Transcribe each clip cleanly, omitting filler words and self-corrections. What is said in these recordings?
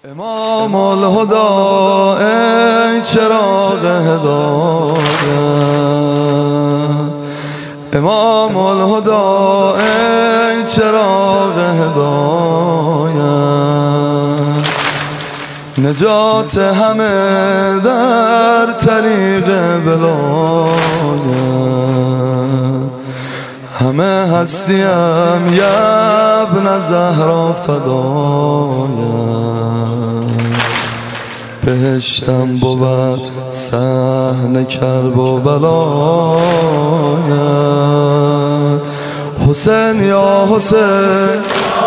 امام الهدا ای چراغ هدایت، امام الهدا ای چراغ هدایت، نجات همه در طریق ولایت، همه هستیم یبن زهرا فدایت، بهشتم بود صحن کرب و بلایت. حسین یا حسین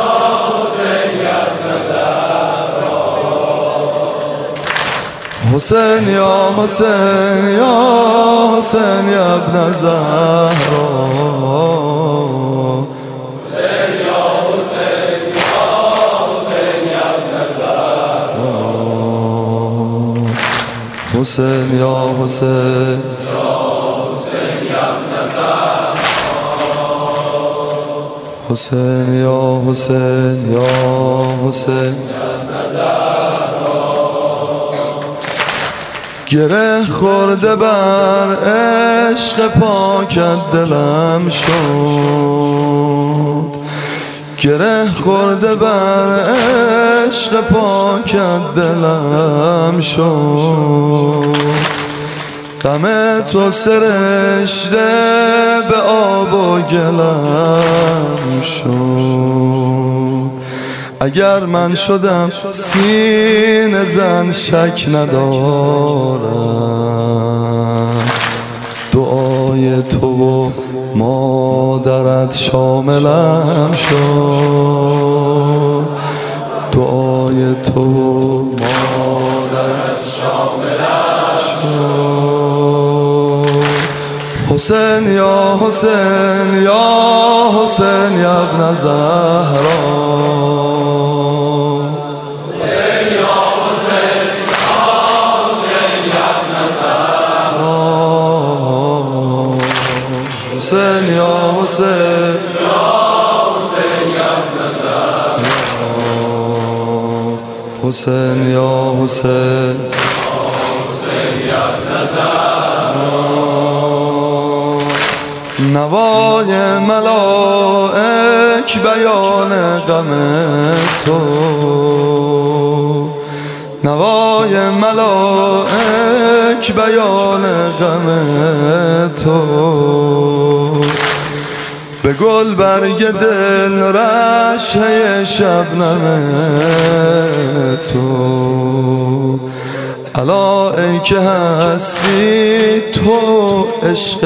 حسین یا حسین یا حسین یا ابن زهرا، حسین یا حسین یا حسین یا ابن زهرا، حسین یا حسین یا حسین یا ابن زهرا، حسین یا حسین یا حسین گره خورده بر عشق پاکت دلم شد، گره خورده بر عشق پاکت دلم شد، غم تو سرشته به آب و گلم شد. اگر من شدم سینه زن شک ندارم، دعای تو و مادرت شاملم شد، دعای تو و مادرت شاملم شد. حسین یا حسین یا حسین یا ابن زهرا، حسین یا حسین یا حسین یا ابن زهرا، حسین یا حسین حسین یا ابن زهرا، نوای ملائک بیان غم تو، نوای ملائک بیان غم تو، به گل برگ دل رشحه شبنم تو، الا ای که هستی تو عشق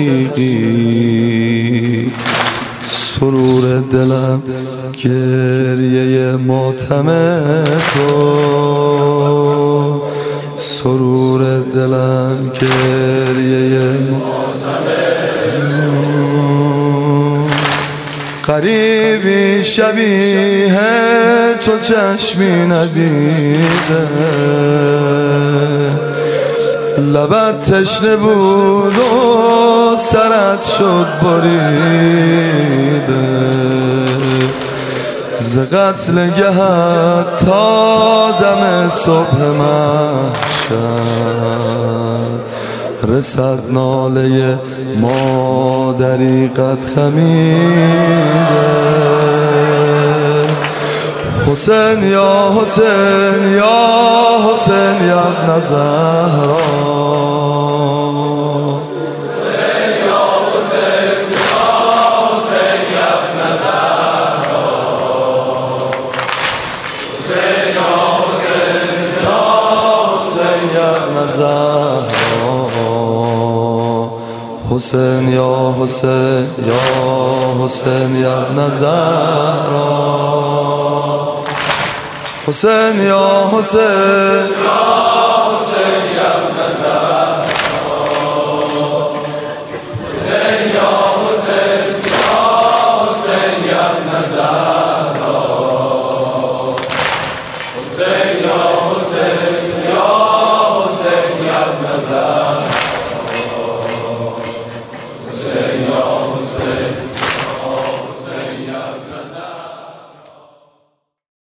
حقیقی، سرور دلم گریه ماتم تو، سرور دلم گریه ماتم تو، غریبی شبیه تو چشمی ندیده، لبت تشنه بود و سرت شد بریده، ز قتل گهت تا دم صبح محشر، رسد ناله مادری قد خمیده. حسین یا حسین یا حسین یا ابن زهرا، حسین یا حسین یا حسین یا ابن زهرا، حسین یا حسین یا حسین یا ابن زهرا، حسین یا حسین یا حسین یا ابن زهرا، حسین یا حسین